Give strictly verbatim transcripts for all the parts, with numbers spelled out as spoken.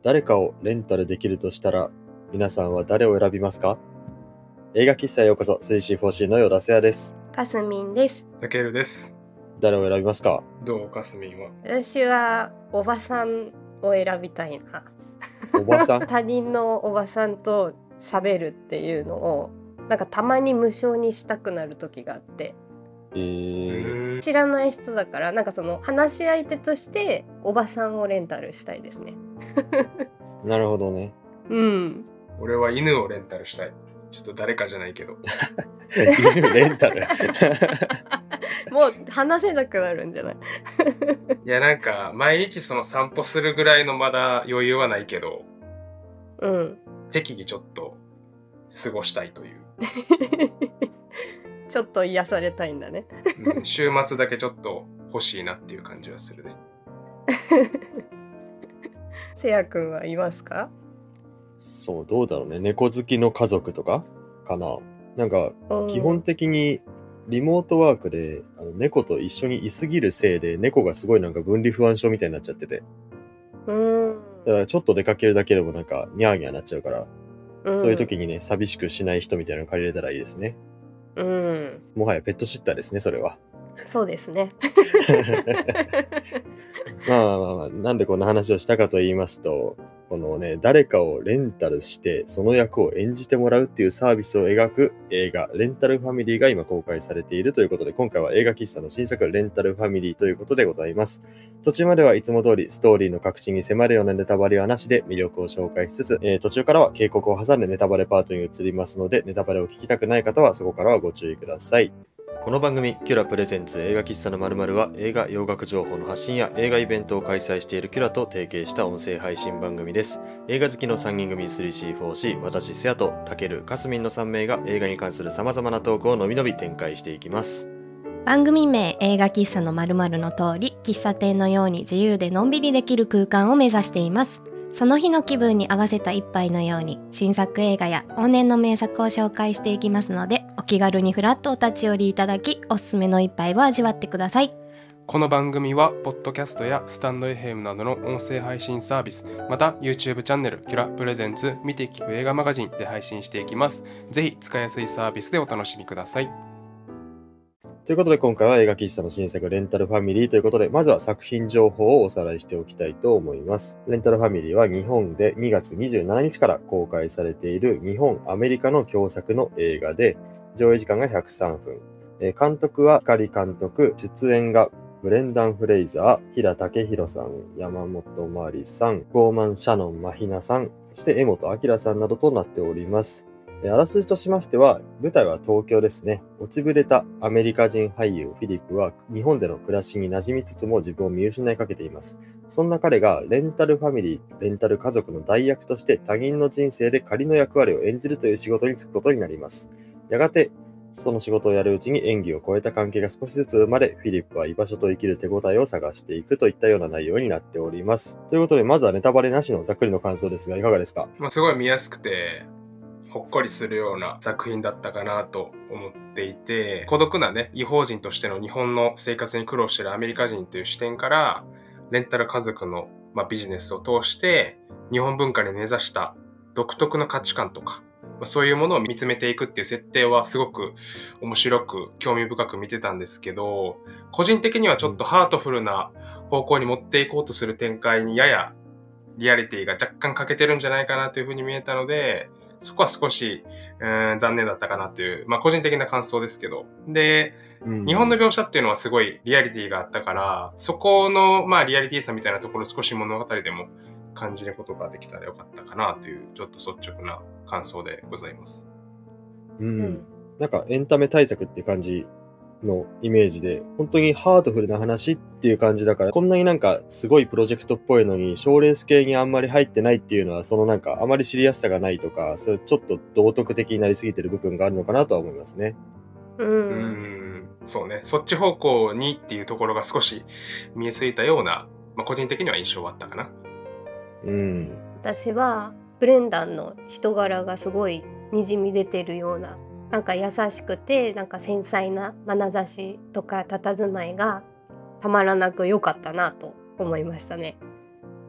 誰かをレンタルできるとしたら、皆さんは誰を選びますか？映画喫茶へようこそ、スリーシーフォーシー のよだせやです。 かすみんです。 たけるです。 誰を選びますか？ どうかすみんは？ 私はおばさんを選びたいな。 おばさん他人のおばさんと喋るっていうのをなんかたまに無償にしたくなる時があって、 えー、 知らない人だからなんかその話し相手としておばさんをレンタルしたいですね。 なるほどね。 うん。 俺は犬をレンタルしたい。ちょっと誰かじゃないけど。 犬レンタルもう話せなくなるんじゃない？ いやなんか毎日その散歩するぐらいのまだ余裕はないけど、 うん。 適宜ちょっと過ごしたいという。 ちょっと癒されたいんだね。 うん、週末だけちょっと欲しいなっていう感じはするね。 せやくんはいますか？ そう、どうだろうね。猫好きの家族とかかな。なんか、基本的にリモートワークであの猫と一緒にいすぎるせいで、猫がすごいなんか分離不安症みたいになっちゃってて。 うん。 だからちょっと出かけるだけでもなんかニャーニャーなっちゃうから、 うん、 そういう時にね、寂しくしない人みたいなの借りれたらいいですね。 うん。 もはやペットシッターですね、それは。 そうですね。 まあまあまあまあ、なんでこんな話をしたかと言いますと、このね、誰かをレンタルしてその役を演じてもらうっていうサービスを描く映画レンタルファミリーが今公開されているということで、今回は映画喫茶の新作レンタルファミリーということでございます。途中まではいつも通りストーリーの核心に迫るようなネタバレはなしで魅力を紹介しつつ、えー、途中からは警告を挟んでネタバレパートに移りますので、ネタバレを聞きたくない方はそこからはご注意ください。この番組キュラプレゼンツ映画喫茶の〇〇は映画洋楽情報の発信や映画イベントを開催しているキュラと提携した音声配信番組です。映画好きのさんにん組 スリーシーフォーシー、私セアとタケル、カスミンのさん名が映画に関する様々なトークをのびのび展開していきます。 番組名映画喫茶の〇〇の通り、喫茶店のように自由でのんびりできる空間を目指しています。その日の気分に合わせた一杯のように新作映画や往年の名作を紹介していきますので、お気軽にフラッとお立ち寄りいただき、おすすめの一杯を味わってください。 この番組はポッドキャストやスタンド エフエム などの音声配信サービス、また YouTube チャンネルキュラプレゼンツ見て聞く映画マガジンで配信していきます。ぜひ使いやすいサービスでお楽しみください。 ということで今回は映画喫茶の新作レンタルファミリーということで、まずは作品情報をおさらいしておきたいと思います。レンタルファミリーは日本でにがつにじゅうしちにちから公開されている日本、アメリカの共作の映画で、上映時間がひゃくさんぷん。えー、監督は光監督、出演がブレンダン・フレイザー、平武宏さん、山本まりさん、ゴーマン・シャノン・マヒナさん、そして江本明さんなどとなっております。あらすじとしましては、舞台は東京ですね。落ちぶれたアメリカ人俳優フィリップは日本での暮らしに馴染みつつも自分を見失いかけています。そんな彼がレンタルファミリー、レンタル家族の代役として他人の人生で仮の役割を演じるという仕事に就くことになります。やがて、その仕事をやるうちに演技を超えた関係が少しずつ生まれ、フィリップは居場所と生きる手応えを探していくといったような内容になっております。ということで、まずはネタバレなしのざっくりの感想ですが、いかがですか？ まあ、すごい見やすくてほっこりするような作品だったかなと思っていて、孤独なね、異邦人としての日本の生活に苦労しているアメリカ人という視点から、レンタル家族の、まあ、ビジネスを通して、日本文化に根ざした独特の価値観とか、まあ、そういうものを見つめていくっていう設定はすごく面白く興味深く見てたんですけど、個人的にはちょっとハートフルな方向に持っていこうとする展開にややリアリティが若干欠けてるんじゃないかなというふうに見えたので、そこは少し、えー、残念だったかなという、まあ個人的な感想ですけど。で、うん、日本の描写っていうのはすごいリアリティがあったから、そこの、まあリアリティさみたいなところを少し物語でも感じることができたらよかったかなという、ちょっと率直な感想でございます。 うん。なんかエンタメ対策っていう感じのイメージで、本当にハートフルな話っていう感じだから、こんなになんかすごいプロジェクトっぽいのに賞レース系にあんまり入ってないっていうのは、そのなんかあまり知りやすさがないとか、それちょっと道徳的になりすぎてる部分があるのかなとは思いますね。 うん、 うーんそうね、そっち方向にっていうところが少し見えすぎたような、まあ、個人的には印象はあったかな。 うん。 私はブレンダンの人柄がすごいにじみ出てるような、なんか優しくてなんか繊細な眼差しとか佇まいがたまらなく良かったなと思いましたね。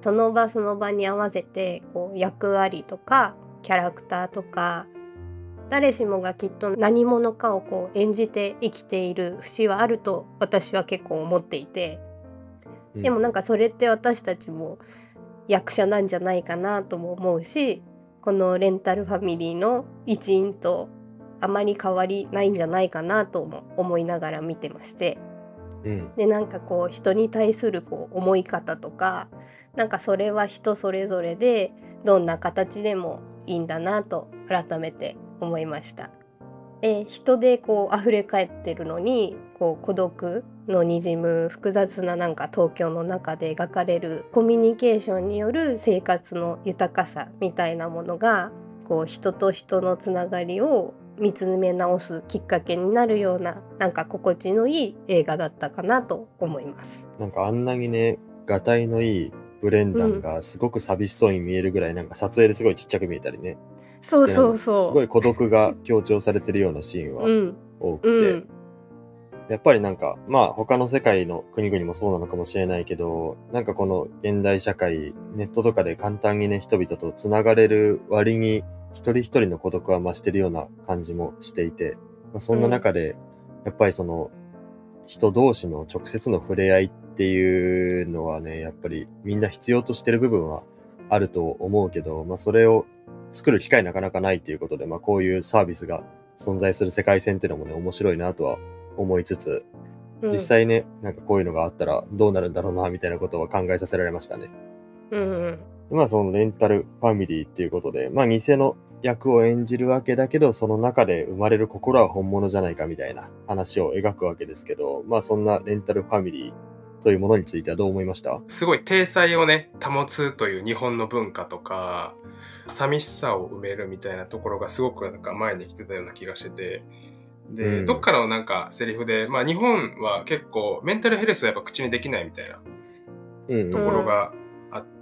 その場その場に合わせてこう役割とかキャラクターとか誰しもがきっと何者かをこう演じて生きている節はあると私は結構思っていて、でもなんかそれって私たちも役者なんじゃないかなとも思うし、このレンタルファミリーの一員とあまり変わりないんじゃないかなとも思いながら見てまして、 うん、 でなんかこう人に対するこう思い方とか、なんかそれは人それぞれでどんな形でもいいんだなと改めて思いました。で人でこう溢れ返ってるのにこう孤独のにじむ複雑ななんか東京の中で描かれるコミュニケーションによる生活の豊かさみたいなものがこう人と人のつながりを見つめ直すきっかけになるようななんか心地のいい映画だったかなと思います。 なんかあんなにね、がたいのいいブレンダンがすごく寂しそうに見えるぐらい、なんか撮影ですごいちっちゃく見えたりね。 そうそうそう。 すごい孤独が強調されてるようなシーンは多くて、 うんうん、 やっぱりなんか、まあ他の世界の国々もそうなのかもしれないけど、なんかこの現代社会、ネットとかで簡単にね、人々と繋がれる割に、一人一人の孤独は増してるような感じもしていて、まあ、そんな中で、やっぱりその、人同士の直接の触れ合いっていうのはね、やっぱりみんな必要としてる部分はあると思うけど、まあそれを作る機会なかなかないっていうことで、まあこういうサービスが存在する世界線っていうのもね、面白いなとは思いつつ、実際ね、うん、なんかこういうのがあったらどうなるんだろうな、みたいなことは考えさせられましたね。 うんうんまあそのレンタルファミリーっていうことで、まあ偽の役を演じるわけだけど、その中で生まれる心は本物じゃないかみたいな話を描くわけですけど、まあそんなレンタルファミリーというものについてはどう思いました？ すごい体裁をね、保つという日本の文化とか、寂しさを埋めるみたいなところがすごくなんか前に来てたような気がしてて、で、うん、どっかのなんかセリフで、まあ日本は結構メンタルヘルスはやっぱ口にできないみたいなところがあって、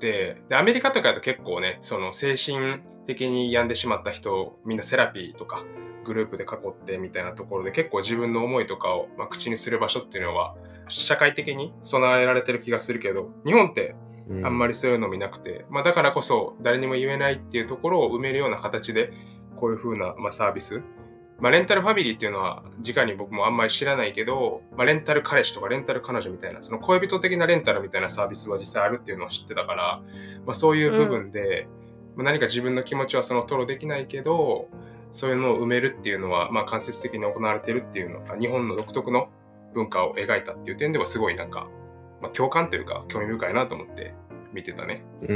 で、アメリカとかだと結構ね、その精神的に病んでしまった人をみんなセラピーとかグループで囲ってみたいなところで結構自分の思いとかを、まあ、口にする場所っていうのは社会的に備えられてる気がするけど、日本ってあんまりそういうの見なくて、うん、まあだからこそ誰にも言えないっていうところを埋めるような形でこういう風な、まあ、サービス、まあレンタルファミリーっていうのは直に僕もあんまり知らないけど、まあレンタル彼氏とかレンタル彼女みたいなその恋人的なレンタルみたいなサービスは実際あるっていうのを知ってたから、まあそういう部分で、うん、何か自分の気持ちはその吐露できないけど、そういうのを埋めるっていうのはまあ間接的に行われてるっていうのが日本の独特の文化を描いたっていう点ではすごいなんか、まあ、共感というか興味深いなと思って見てたね。 うん。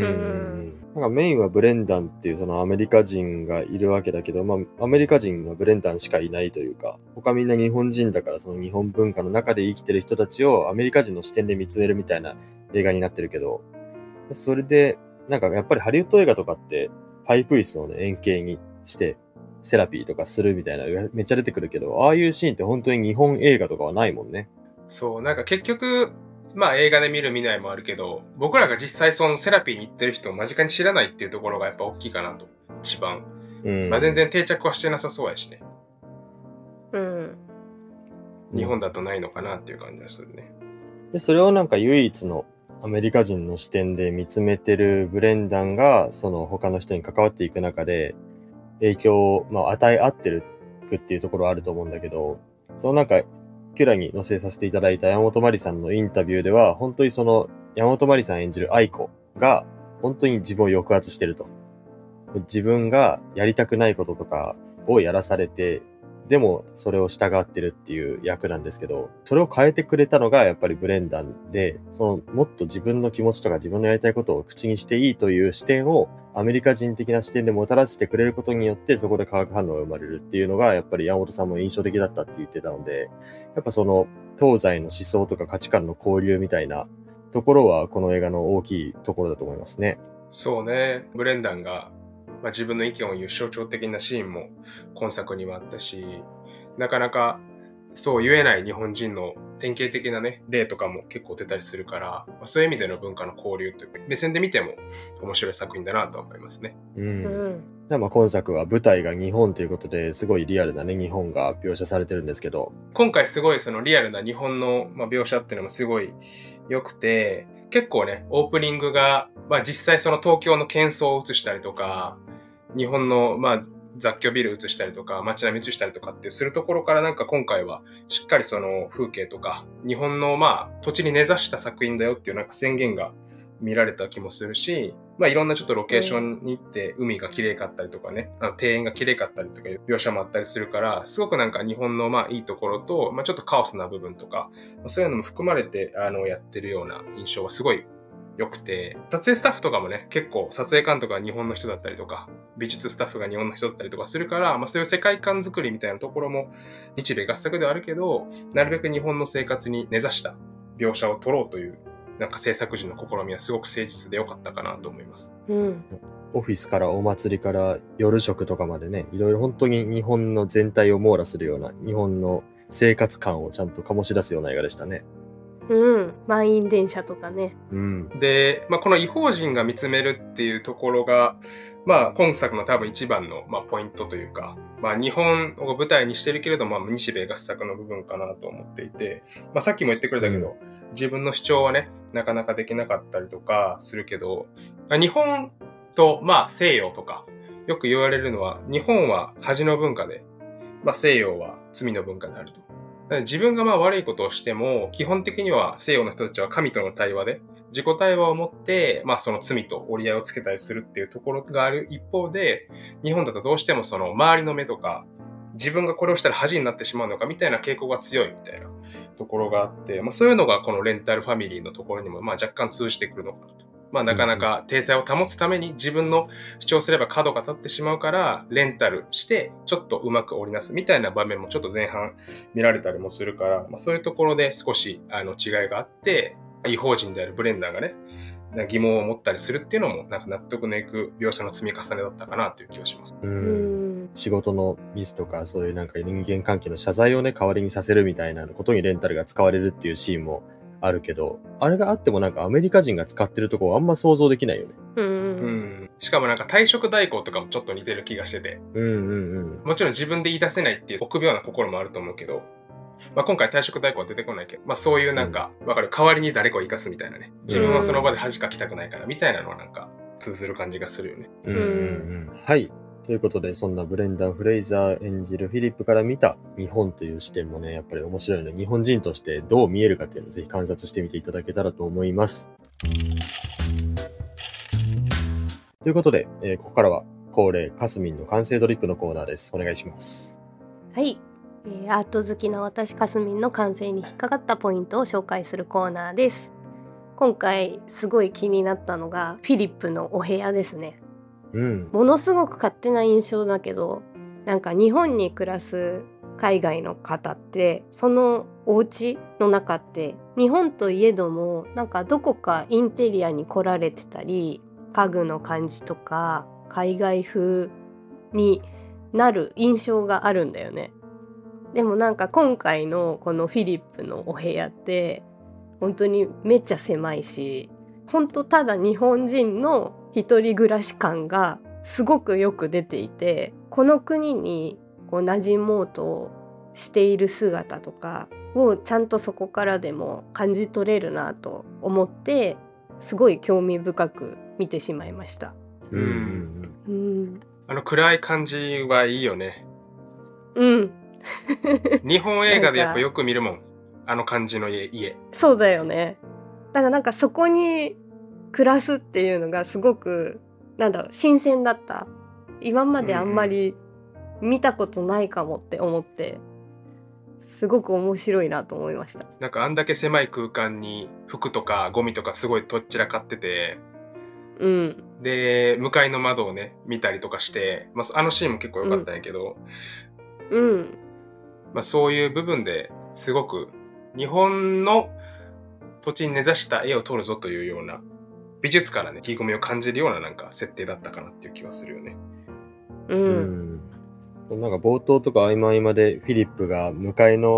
なんかメインはブレンダンっていうそのアメリカ人がいるわけだけど、まあアメリカ人はブレンダンしかいないというか、他みんな日本人だからその日本文化の中で生きてる人たちをアメリカ人の視点で見つめるみたいな映画になってるけど、それでなんかやっぱりハリウッド映画とかってパイプ椅子をね円形にしてセラピーとかするみたいなめっちゃ出てくるけど、ああいうシーンって本当に日本映画とかはないもんね。 そう、なんか結局まあ映画で見る見ないもあるけど、僕らが実際そのセラピーに行ってる人を間近に知らないっていうところがやっぱ大きいかなと、一番。うん、まあ全然定着はしてなさそうやしね。 うん。 日本だとないのかなっていう感じがするね。 で、それをなんか唯一のアメリカ人の視点で見つめてるブレンダンが、その他の人に関わっていく中で、影響を、まあ、与え合ってるっていうところはあると思うんだけど、そのなんか、キュラに載せさせていただいた山本まりさんのインタビューでは、本当にその山本まりさん演じる愛子が本当に自分を抑圧してると。自分がやりたくないこととかをやらされて、でもそれを従ってるっていう役なんですけど、それを変えてくれたのがやっぱりブレンダンで、そのもっと自分の気持ちとか自分のやりたいことを口にしていいという視点をアメリカ人的な視点でもたらしてくれることによってそこで化学反応が生まれるっていうのがやっぱり山本さんも印象的だったって言ってたので、やっぱその東西の思想とか価値観の交流みたいなところはこの映画の大きいところだと思いますね。 そうね、ブレンダンがまあ、自分の意見を言う象徴的なシーンも今作にはあったし、なかなかそう言えない日本人の典型的なね、例とかも結構出たりするから、まあ、そういう意味での文化の交流というか、目線で見ても面白い作品だなと思いますね。 う。 うんん。 でまあ今作は舞台が日本ということですごいリアルなね、日本が描写されてるんですけど。 今回すごいそのリアルな日本の、まあ、描写っていうのもすごい良くて、結構ね、オープニングが、まあ実際その東京の喧騒を映したりとか、日本のまあ雑居ビル映したりとか、街並み映したりとかってするところからなんか今回はしっかりその風景とか、日本のまあ土地に根ざした作品だよっていうなんか宣言が見られた気もするし、まあいろんなちょっとロケーションに行って海が綺麗かったりとかね、あの庭園が綺麗かったりとかいう描写もあったりするから、すごくなんか日本のまあいいところと、まあちょっとカオスな部分とか、そういうのも含まれてあのやってるような印象はすごい良くて、撮影スタッフとかもね、結構撮影監督が日本の人だったりとか、美術スタッフが日本の人だったりとかするから、まあそういう世界観作りみたいなところも日米合作ではあるけど、なるべく日本の生活に根ざした描写を撮ろうという、なんか制作時の試みはすごく誠実で良かったかなと思います。 うん。 オフィスからお祭りから夜食とかまでね、いろいろ本当に日本の全体を網羅するような、日本の生活感をちゃんと醸し出すような映画でしたね。 うん。満員電車とかね。 うん。 で、まあ、この異邦人が見つめるっていうところが、まあ、今作の多分一番の、まあ、ポイントというか、まあ、日本を舞台にしてるけれども、まあ、日米合作の部分かなと思っていて、まあ、さっきも言ってくれたけど、うん、自分の主張はね、なかなかできなかったりとかするけど、日本と、まあ、西洋とか、よく言われるのは、日本は恥の文化で、まあ、西洋は罪の文化であると。自分がまあ悪いことをしても、基本的には西洋の人たちは神との対話で、自己対話を持って、まあその罪と折り合いをつけたりするっていうところがある一方で、日本だとどうしてもその周りの目とか、自分がこれをしたら恥になってしまうのかみたいな傾向が強いみたいなところがあって、まあそういうのがこのレンタルファミリーのところにもまあ若干通じてくるのかなと。まあなかなか体裁を保つために自分の主張すれば角が立ってしまうからレンタルしてちょっとうまく織りなすみたいな場面もちょっと前半見られたりもするから、まあ、そういうところで少しあの違いがあって異邦人であるブレンダーがね疑問を持ったりするっていうのもなんか納得のいく描写の積み重ねだったかなという気がします。 うん、仕事のミスとかそういうなんか人間関係の謝罪をね代わりにさせるみたいなことにレンタルが使われるっていうシーンもあるけど、あれがあってもなんかアメリカ人が使ってるところあんま想像できないよね。 うん。 うん。しかもなんか退職代行とかもちょっと似てる気がしてて。 うんうんうん。 もちろん自分で言い出せないっていう臆病な心もあると思うけど、まあ今回退職代行は出てこないけど、まあそういうなんか、わかる、代わりに誰かを生かすみたいなね。自分はその場で恥かきたくないからみたいなのはなんか通ずる感じがするよね。 うんうんうん。はい。ということで、そんなブレンダン・フレイザー演じるフィリップから見た日本という視点もね、やっぱり面白いので、日本人としてどう見えるかっていうのをぜひ観察してみていただけたらと思います。ということで、えー、ここからは恒例カスミンの完成ドリップのコーナーです。お願いします。 はい。えー、アート好きな私カスミンの完成に引っかかったポイントを紹介するコーナーです。今回すごい気になったのがフィリップのお部屋ですね。 うん、 ものすごく勝手な印象だけど、なんか日本に暮らす海外の方ってそのお家の中って日本といえどもなんかどこかインテリアに来られてたり家具の感じとか海外風になる印象があるんだよね。でもなんか今回のこのフィリップのお部屋って本当にめっちゃ狭いし、本当ただ日本人の一人暮らし感がすごくよく出ていて、この国にこう馴染もうとしている姿とかをちゃんとそこからでも感じ取れるなと思ってすごい興味深く見てしまいました。 うんうんうん、 あの暗い感じはいいよね。 うん日本映画でやっぱよく見るもん、あの感じの家。家そうだよね。だからなんかそこに暮らすっていうのがすごくなんだろう新鮮だった。今まであんまり見たことないかもって思って、すごく面白いなと思いました。 なんかあんだけ狭い空間に服とかゴミとかすごいとっちらかってて、 うん、 で向かいの窓をね見たりとかして、まあ、あのシーンも結構良かったんやけど、 うん、 まあ、そういう部分ですごく日本の土地に根ざした絵を撮るぞというような美術からね意気込みを感じるようななんか設定だったかなっていう気はするよね。 うん、 うん、なんか冒頭とか合間合間でフィリップが向かいの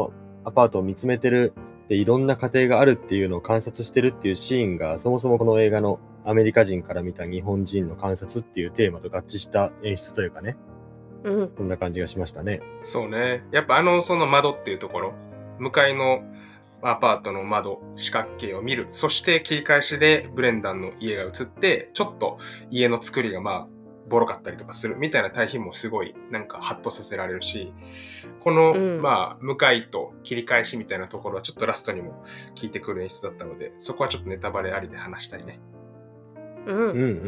アパートを見つめてる、で、いろんな家庭があるっていうのを観察してるっていうシーンが、そもそもこの映画のアメリカ人から見た日本人の観察っていうテーマと合致した演出というかね、 うん。 こんな感じがしましたね。 そうね。やっぱあの、その窓っていうところ、向かいのアパートの窓、四角形を見る。そして切り返しでブレンダンの家が映って、ちょっと家の作りがまあ、ボロかったりとかするみたいな対比もすごいなんかハッとさせられるし、この、 うんまあ向かいと切り返しみたいなところはちょっとラストにも効いてくる演出だったので、そこはちょっとネタバレありで話したいね。 うん。 うんうんうんうん。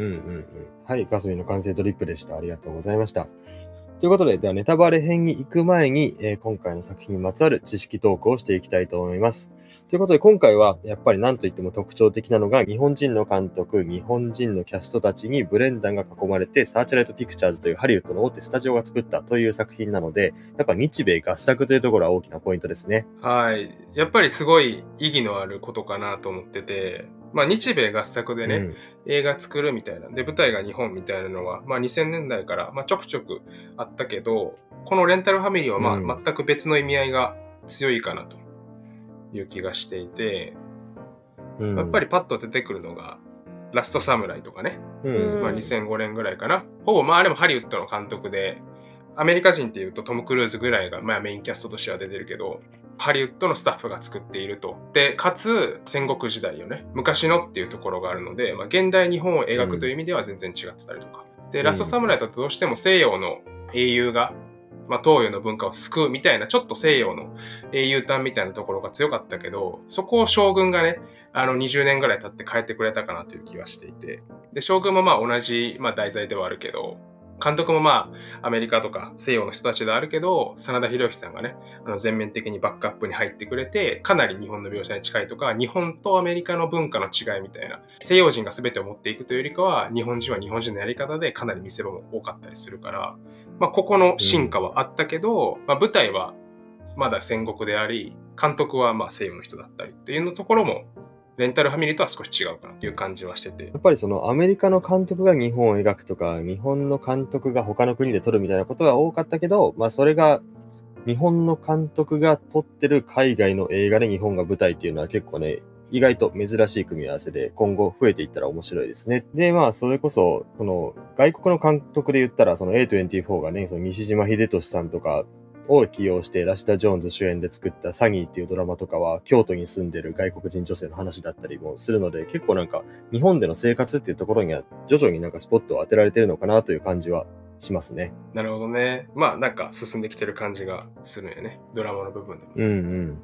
はい、ガスミの完成ドリップでした。ありがとうございました。ということで、ではネタバレ編に行く前に、えー今回の作品にまつわる知識トークをしていきたいと思います。ということで、今回はやっぱり何と言っても特徴的なのが、日本人の監督、日本人のキャストたちにブレンダンが囲まれて、サーチライトピクチャーズというハリウッドの大手スタジオが作ったという作品なので、やっぱ日米合作というところは大きなポイントですね。 はい。やっぱりすごい意義のあることかなと思ってて、まあ日米合作でね、 うん映画作るみたいな、で舞台が日本みたいなのは、まあにせんねんだいから、まあちょくちょくあったけど、このレンタルファミリーはまあ、 うん全く別の意味合いが強いかなという気がしていて、 うんやっぱりパッと出てくるのが、ラストサムライとかね、 うんまあにせんごねんぐらいかな。ほぼまああれもハリウッドの監督で、アメリカ人っていうとトム・クルーズぐらいが、まあ、メインキャストとしては出てるけど、ハリウッドのスタッフが作っていると。で、かつ戦国時代よね。昔のっていうところがあるので、まあ、現代日本を描くという意味では全然違ってたりとか。で、ラストサムライだとどうしても西洋の英雄が、まあ、東洋の文化を救うみたいな、ちょっと西洋の英雄譚みたいなところが強かったけど、そこを将軍がね、あのにじゅうねんぐらい経って変えてくれたかなという気はしていて。で、将軍もまあ同じ、まあ、題材ではあるけど、監督もまあアメリカとか西洋の人たちであるけど、真田広之さんがね、あの全面的にバックアップに入ってくれて、かなり日本の描写に近いとか、日本とアメリカの文化の違いみたいな、西洋人が全てを持っていくというよりかは、日本人は日本人のやり方でかなり見せ場も多かったりするから、まあここの進化はあったけど、まあ舞台はまだ戦国であり、監督はまあ西洋の人だったりっていうのところも、レンタルファミリーとは少し違うかなという感じはしてて。 やっぱりそのアメリカの監督が日本を描くとか、日本の監督が他の国で撮るみたいなことが多かったけど、まあそれが日本の監督が撮ってる海外の映画で日本が舞台っていうのは結構ね、意外と珍しい組み合わせで今後増えていったら面白いですね。で、まあそれこそ、その外国の監督で言ったら、その エーにじゅうよん がね、その西島秀俊さんとか、を起用してラシダ・ジョーンズ主演で作ったサニーっていうドラマとかは京都に住んでる外国人女性の話だったりもするので、結構なんか日本での生活っていうところには徐々になんかスポットを当てられてるのかなという感じはしますね。 なるほどね。まあなんか進んできてる感じがするんよね。ドラマの部分でも。 うんうん。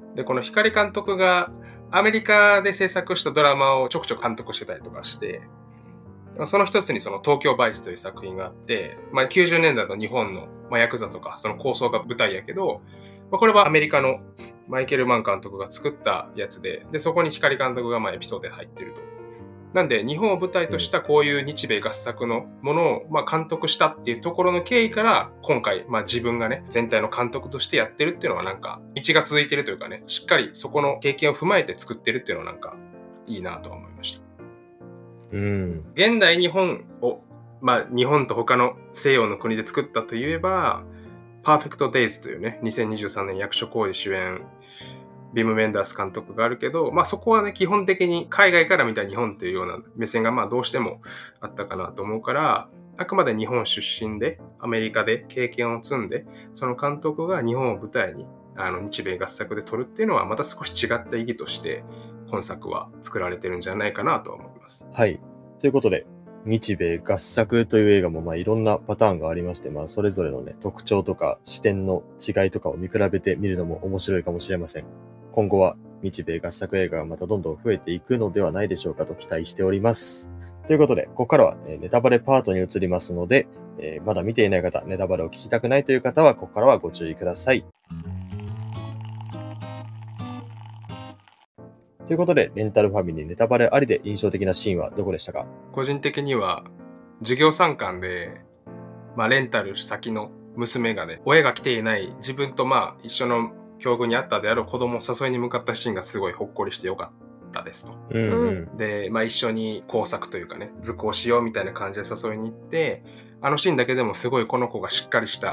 で、この光監督がアメリカで制作したドラマをちょくちょく監督してたりとかして、その一つにその東京バイスという作品があって、まあきゅうじゅうねんだいの日本のまあヤクザとかその構想が舞台やけど、まあ、これはアメリカのマイケル・マン監督が作ったやつで、で、そこに光監督がまあエピソードで入ってると。なんで日本を舞台としたこういう日米合作のものをまあ監督したっていうところの経緯から今回まあ自分がね全体の監督としてやってるっていうのはなんか道が続いてるというかね、しっかりそこの経験を踏まえて作ってるっていうのはなんかいいなとは思いました。 うん。 現代日本をまあ日本と他の西洋の国で作ったといえばパーフェクトデイズというねにせんにじゅうさんねん役所広司主演ビム・メンダース監督があるけど、まあそこはね、基本的に海外から見た日本というような目線がまあどうしてもあったかなと思うから、あくまで日本出身で、アメリカで経験を積んで、その監督が日本を舞台に、あの、日米合作で撮るっていうのはまた少し違った意義として、本作は作られてるんじゃないかなと思います。 はい。ということで、日米合作という映画もまあいろんなパターンがありまして、まあそれぞれのね、特徴とか視点の違いとかを見比べてみるのも面白いかもしれません。今後は日米合作映画がまたどんどん増えていくのではないでしょうかと期待しております。ということで、ここからはネタバレパートに移りますので、えー、まだ見ていない方、ネタバレを聞きたくないという方は、ここからはご注意ください。ということで、レンタルファミリーネタバレありで印象的なシーンはどこでしたか？ 個人的には、授業参観で、まあレンタル先の娘がね、親が来ていない自分とまあ一緒の境遇にあったであろう子供を誘いに向かったシーンがすごいほっこりしてよかったですと。 うんうん、 で、まあ一緒に工作というかね、図工しようみたいな感じで誘いに行って、あのシーンだけでもすごいこの子がしっかりした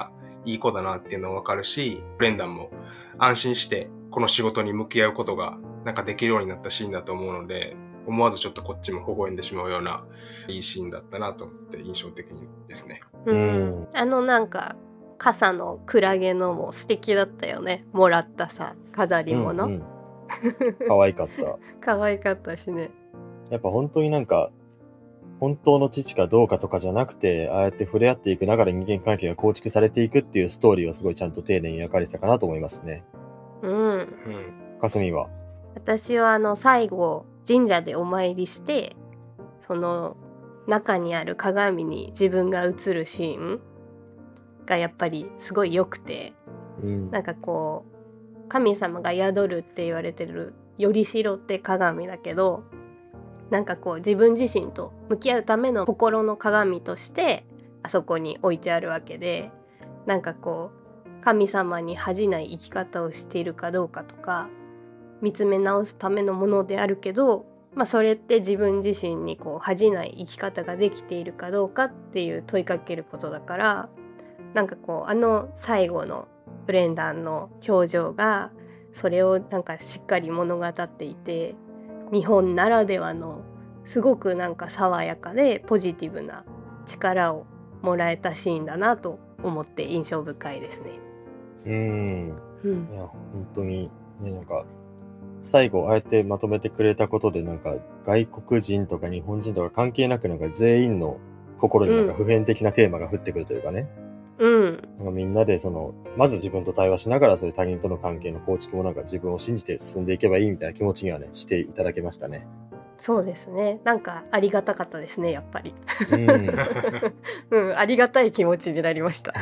いい子だなっていうのはわかるし、ブレンダンも安心してこの仕事に向き合うことがなんかできるようになったシーンだと思うので、思わずちょっとこっちも微笑んでしまうようないいシーンだったなと思って印象的ですね。 うん、 うん、 あのなんか傘のクラゲのも素敵だったよね。もらったさ飾り物、 うんうん、可愛かった。 可愛かったしね。 やっぱ本当になんか本当の父かどうかとかじゃなくて、ああやって触れ合っていく中で人間関係が構築されていくっていうストーリーはすごいちゃんと丁寧に描かれてたかなと思いますね。 うん、 うん。 かすみは。 私はあの最後神社でお参りして、その中にある鏡に自分が映るシーンがやっぱりすごい良くて、 うん、 なんかこう神様が宿るって言われてるよりしろって鏡だけど、なんかこう自分自身と向き合うための心の鏡としてあそこに置いてあるわけで、なんかこう神様に恥じない生き方をしているかどうかとか見つめ直すためのものであるけど、まあ、それって自分自身にこう恥じない生き方ができているかどうかっていう問いかけることだから、なんかこうあの最後のブレンダンの表情がそれをなんかしっかり物語っていて、日本ならではのすごくなんか爽やかでポジティブな力をもらえたシーンだなと思って印象深いですね。 うーん。 うん、 いや、本当に、ね、なんか、最後、ああやってまとめてくれたことで、なんか、外国人とか日本人とか関係なく、なんか全員の心になんか普遍的なテーマが降ってくるというかね。 うん、 なんかみんなで、その、まず自分と対話しながら、そういう他人との関係の構築もなんか自分を信じて進んでいけばいいみたいな気持ちにはね、していただけましたね。 そうですね。なんかありがたかったですね、やっぱり。 うん。 うん、ありがたい気持ちになりました。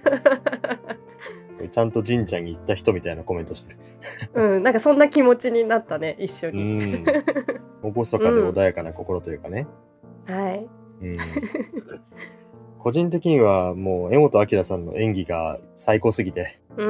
ちゃんと神社に行った人みたいなコメントしてる。 うん、なんかそんな気持ちになったね、一緒うに。 ん。厳かで穏やかな心というかね。 はい。 うん。個人的にはもう柄本明さんの演技が最高すぎて、 うん、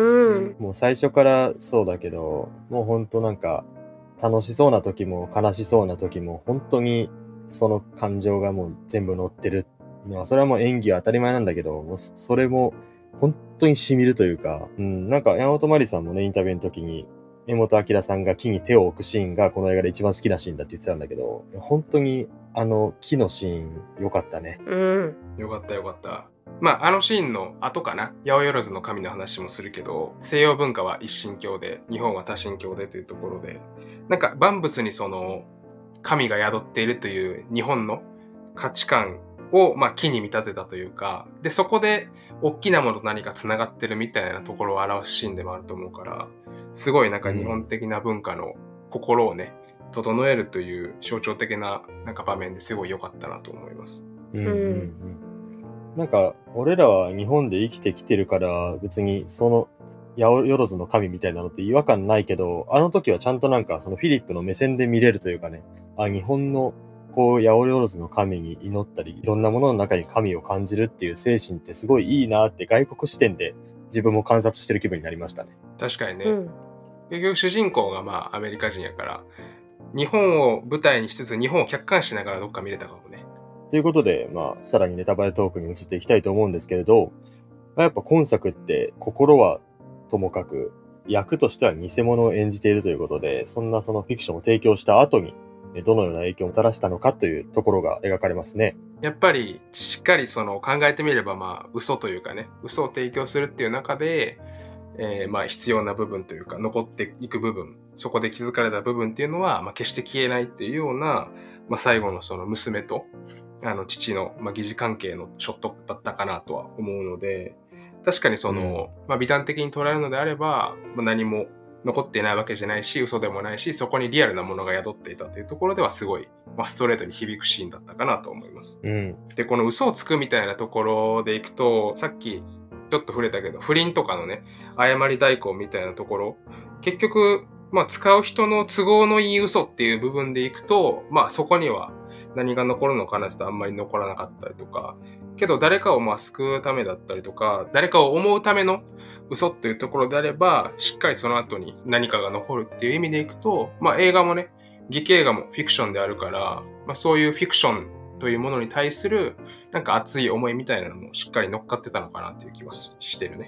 もう最初からそうだけど、もうほんとなんか楽しそうな時も悲しそうな時も本当にその感情がもう全部乗ってるのは、それはもう演技は当たり前なんだけど、もうそれも本当に染みるというか、うん、なんか山本まりさんもね、インタビューの時に柄本明さんが木に手を置くシーンがこの映画で一番好きなシーンだって言ってたんだけど、本当にあの木のシーン良かったね。 うん、 よかったよかった。まああのシーンの後かな、八百万の神の話もするけど、西洋文化は一神教で日本は多神教でというところで、なんか万物にその神が宿っているという日本の価値観をまあ木に見立てたというか、でそこで大きなものと何かつながってるみたいなところを表すシーンでもあると思うから、すごいなんか日本的な文化の心をね、整えるという象徴的ななんか場面ですごい良かったなと思います。 うんうんうん。なんか俺らは日本で生きてきてるから別にその八百万の神みたいなのって違和感ないけど、あの時はちゃんとなんかそのフィリップの目線で見れるというかね、あ、日本のこう八百万の神に祈ったり、いろんなものの中に神を感じるっていう精神ってすごいいいなって外国視点で自分も観察してる気分になりましたね。 確かにね。 うん、 結局主人公がまあアメリカ人やから、日本を舞台にしつつ日本を客観視しながらどっか見れたかもね。 ということで、まあ、さらにネタバレトークに移っていきたいと思うんですけれど、やっぱ今作って心はともかく役としては偽物を演じているということで、そんなそのフィクションを提供した後にどのような影響をもたらしたのかというところが描かれますね。 やっぱりしっかりその考えてみればまあ嘘というかね、嘘を提供するっていう中で、えー、まあ必要な部分というか残っていく部分、そこで気づかれた部分っていうのはまあ決して消えないっていうような、まあ、最後のその娘とあの父のまあ疑似関係のショットだったかなとは思うので、確かにその、うん、まあ美談的に捉えるのであれば、まあ、何も残っていないわけじゃないし、嘘でもないし、そこにリアルなものが宿っていたというところではすごい、まあ、ストレートに響くシーンだったかなと思います。 うん、 で、この嘘をつくみたいなところでいくと、さっきちょっと触れたけど、不倫とかのね、誤り代行みたいなところ、結局、まあ使う人の都合のいい嘘っていう部分でいくと、まあそこには何が残るのかなってあんまり残らなかったりとか、けど誰かをまあ救うためだったりとか、誰かを思うための嘘っていうところであれば、しっかりその後に何かが残るっていう意味でいくと、まあ映画もね、劇映画もフィクションであるから、まあそういうフィクションというものに対するなんか熱い思いみたいなのもしっかり乗っかってたのかなっていう気はしてるね。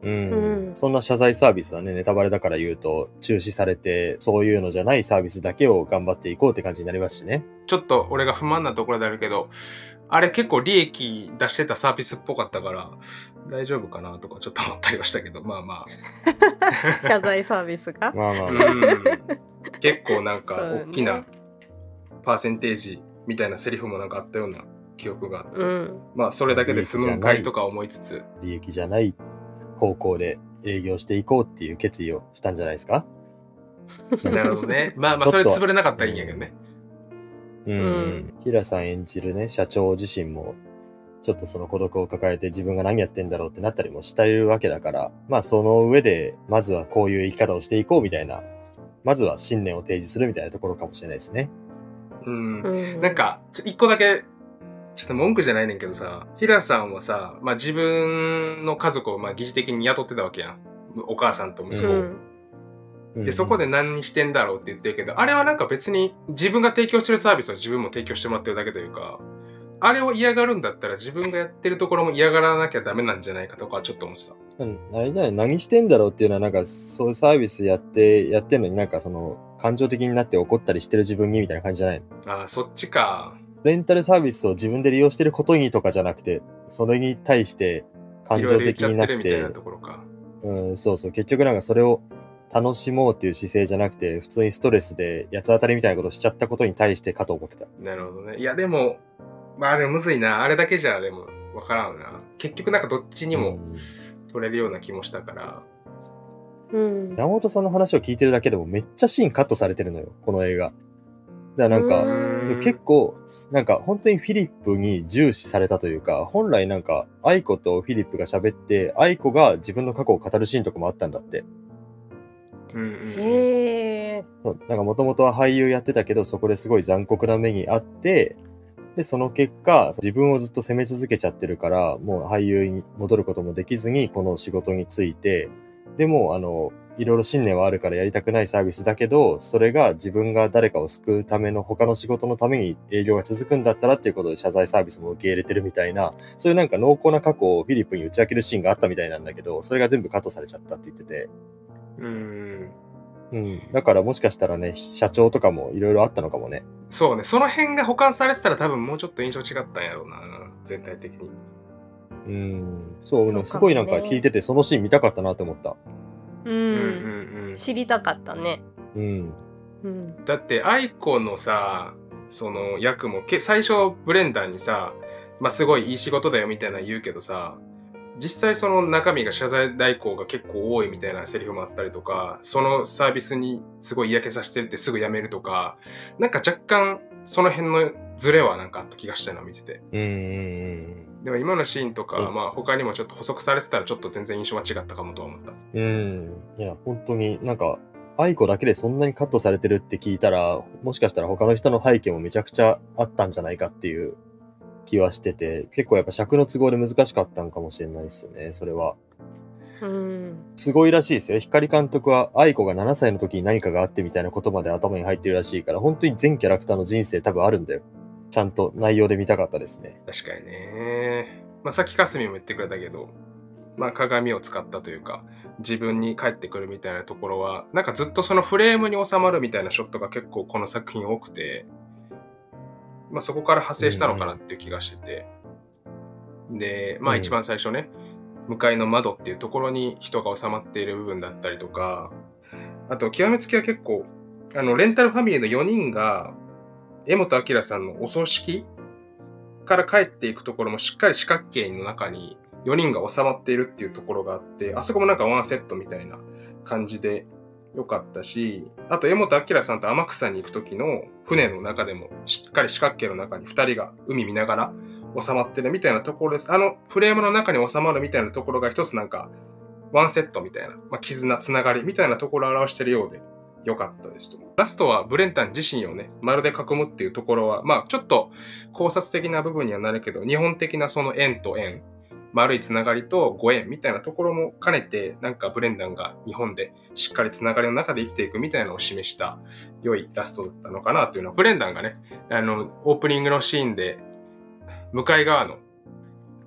うん、 うんそんな謝罪サービスはね、ネタバレだから言うと中止されて、そういうのじゃないサービスだけを頑張っていこうって感じになりますしね。 ちょっと俺が不満なところであるけど、あれ結構利益出してたサービスっぽかったから大丈夫かなとかちょっと思ったりはしたけど、まあまあ謝罪サービスが。 まあまあ、 うん結構なんかそうね大きなパーセンテージみたいなセリフもなんかあったような記憶があって、 うん。 まあそれだけで済むんかいとか思いつつ、 利益じゃない方向で営業していこうっていう決意をしたんじゃないですか。 なるほどね。まあまあそれ潰れなかったらいいんやけどね。 うん、 うん平さん演じるね、社長自身も、ちょっとその孤独を抱えて自分が何やってんだろうってなったりもしているわけだから、まあその上で、まずはこういう生き方をしていこうみたいな、まずは信念を提示するみたいなところかもしれないですね。 うん。 うんなんか、ちょ一個だけ、ちょっと文句じゃないねんけどさ、平さんはさ、まあ自分の家族をまあ疑似的に雇ってたわけやん。お母さんと息子を。 うんで、そこで何にしてんだろうって言ってるけど、あれはなんか別に自分が提供してるサービスを自分も提供してもらってるだけというか、あれを嫌がるんだったら自分がやってるところも嫌がらなきゃダメなんじゃないかとかはちょっと思ってた。 うん、あれじゃない何してんだろうっていうのはなんかそういうサービスやってやってんのになんかその感情的になって怒ったりしてる自分にみたいな感じじゃないの。 ああ、そっちか。 レンタルサービスを自分で利用してることにとかじゃなくて、それに対して感情いろいろ言っちゃ的になってってるみたいなところか。 うん、そうそう結局なんかそれを楽しもうっていう姿勢じゃなくて普通にストレスで八つ当たりみたいなことしちゃったことに対してかと思ってた。 なるほどね。いや、でも、まあでもむずいな。あれだけじゃでもわからんな。結局なんかどっちにもうん取れるような気もしたから。 うん山本さんの話を聞いてるだけでもめっちゃシーンカットされてるのよ、この映画。だからなんか、 うんそう結構、なんか本当にフィリップに重視されたというか、本来なんか、アイコとフィリップが喋って、アイコが自分の過去を語るシーンとかもあったんだって。 うんうんうん。 へえ。 そうなんかもともとは俳優やってたけど、そこですごい残酷な目にあって、で、その結果、自分をずっと責め続けちゃってるから、もう俳優に戻ることもできずに、この仕事に就いて、でも、あの、いろいろ信念はあるからやりたくないサービスだけど、それが自分が誰かを救うための他の仕事のために営業が続くんだったらっていうことで謝罪サービスも受け入れてるみたいな、そういうなんか濃厚な過去をフィリップに打ち明けるシーンがあったみたいなんだけど、それが全部カットされちゃったって言ってて。 うん。 うん。だからもしかしたらね、社長とかもいろいろあったのかもね。 そうね。その辺が保管されてたら多分もうちょっと印象違ったんやろうな。全体的に。 うん。そう、 そうかもねすごいなんか聞いててそのシーン見たかったなって思った。 ううんうんん。 うん。 知りたかったね。 うん。 うん。 だってアイコのさ、その役もけ最初ブレンダーにさ、まあすごいいい仕事だよみたいなの言うけどさ、実際その中身が謝罪代行が結構多いみたいなセリフもあったりとか、そのサービスにすごい嫌気させてってすぐ辞めるとか、なんか若干その辺のズレはなんかあった気がしたな、見てて。 うんうんうんでも今のシーンとか、 うんまあ他にもちょっと補足されてたらちょっと全然印象は違ったかもとは思った。 うん。いや、本当になんか、アイコだけでそんなにカットされてるって聞いたら、もしかしたら他の人の背景もめちゃくちゃあったんじゃないかっていう気はしてて、結構やっぱ尺の都合で難しかったんかもしれないですね、それは。 うん。 すごいらしいですよ。光監督はアイコがななさいの時に何かがあってみたいなことまで頭に入ってるらしいから、本当に全キャラクターの人生多分あるんだよ。ちゃんと内容で見たかったですね。 確かにね。まあさっきかすみも言ってくれたけど、まあ鏡を使ったというか、自分に返ってくるみたいなところは、なんかずっとそのフレームに収まるみたいなショットが結構この作品多くて、まあそこから派生したのかなっていう気がしてて。で、まあ一番最初ね、向かいの窓っていうところに人が収まっている部分だったりとか、あと極めつきは結構、あの、レンタルファミリーのよにんが、江本明さんのお葬式から帰っていくところもしっかり四角形の中によにんが収まっているっていうところがあって、あそこもなんかワンセットみたいな感じで良かったし、あと江本明さんと天草に行く時の船の中でもしっかり四角形の中にふたりが海見ながら収まってるみたいなところです。あのフレームの中に収まるみたいなところが一つなんかワンセットみたいな、まあ、絆、つながりみたいなところを表しているようで良かったですと。ラストはブレンタン自身をね、まるで囲むっていうところは、まあちょっと考察的な部分にはなるけど、日本的なその縁と縁、丸いつながりとご縁みたいなところも兼ねて、なんかブレンダンが日本でしっかりつながりの中で生きていくみたいなのを示した良いラストだったのかなというのは、ブレンダンがね、あの、オープニングのシーンで、向かい側の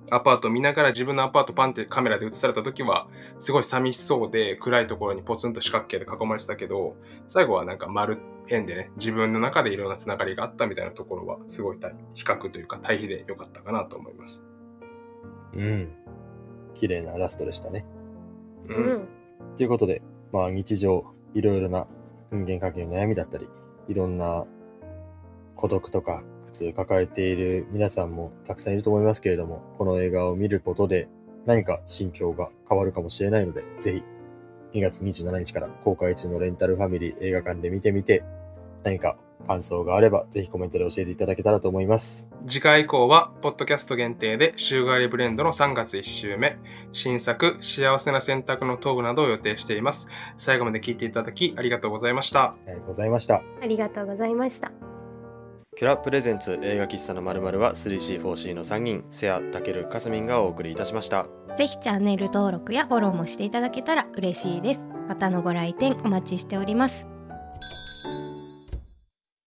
アパート見ながら自分のアパートパンってカメラで映された時はすごい寂しそうで暗いところにポツンと四角形で囲まれてたけど、最後はなんか丸円でね、自分の中でいろんなつながりがあったみたいなところはすごい比較というか対比で良かったかなと思います。 うん。綺麗なラストでしたね。 う。 うんん。 ということで、まあ日常、いろいろな人間関係の悩みだったり、いろんな孤独とか苦痛抱えている皆さんもたくさんいると思いますけれども、この映画を見ることで何か心境が変わるかもしれないので、ぜひにがつにじゅうしちにちから公開中のレンタルファミリー映画館で見てみて、何か感想があればぜひコメントで教えていただけたらと思います。 次回以降はポッドキャスト限定で週替わりブレンドのさんがついっ週目、新作幸せな選択のトークなどを予定しています。最後まで聞いていただきありがとうございました。 ありがとうございました。 ありがとうございました。 キュラプレゼンツ映画喫茶の〇〇は スリーシーフォーシー のさんにん、セア、タケル、カスミンがお送りいたしました。 ぜひチャンネル登録やフォローもしていただけたら嬉しいです。またのご来店お待ちしております。